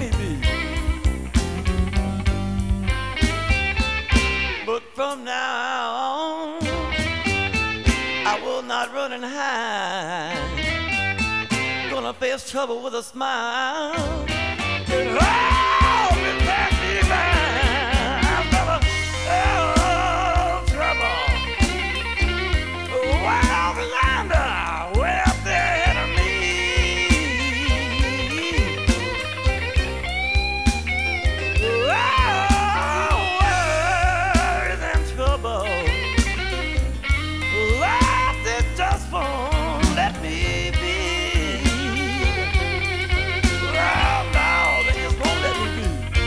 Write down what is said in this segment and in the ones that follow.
me be. But from now on, I will not run and hide. Gonna face trouble with a smile. And oh, prepare me by brother. Oh, trouble. Wow, Yolanda, way up there ahead of me. Oh, worries and trouble. Life that just won't let me be. Oh, no, they just won't let me be.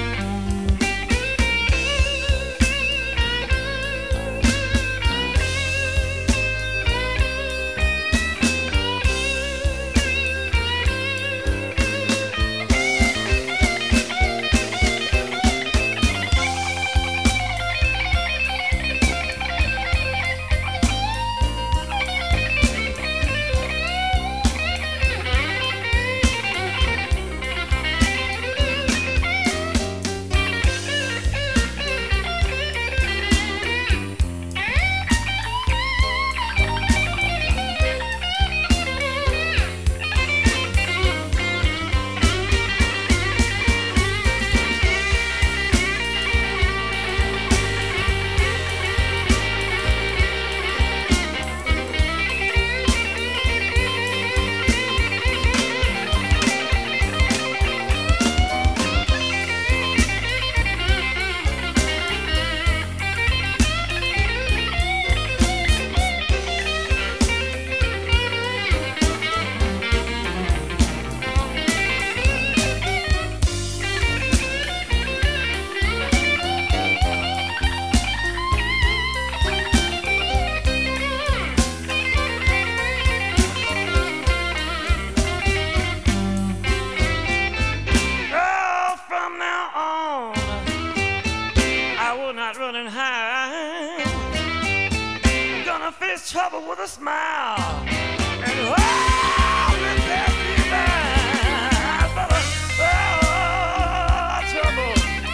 Not running high. I'm gonna face trouble with a smile. And oh, prepare me by brother. Oh, trouble.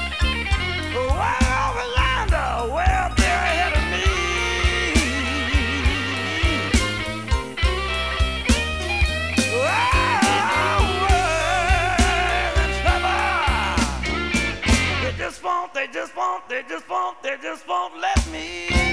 Wow, Yolanda, way up there ahead of me. Oh, worries and trouble. They just won't let me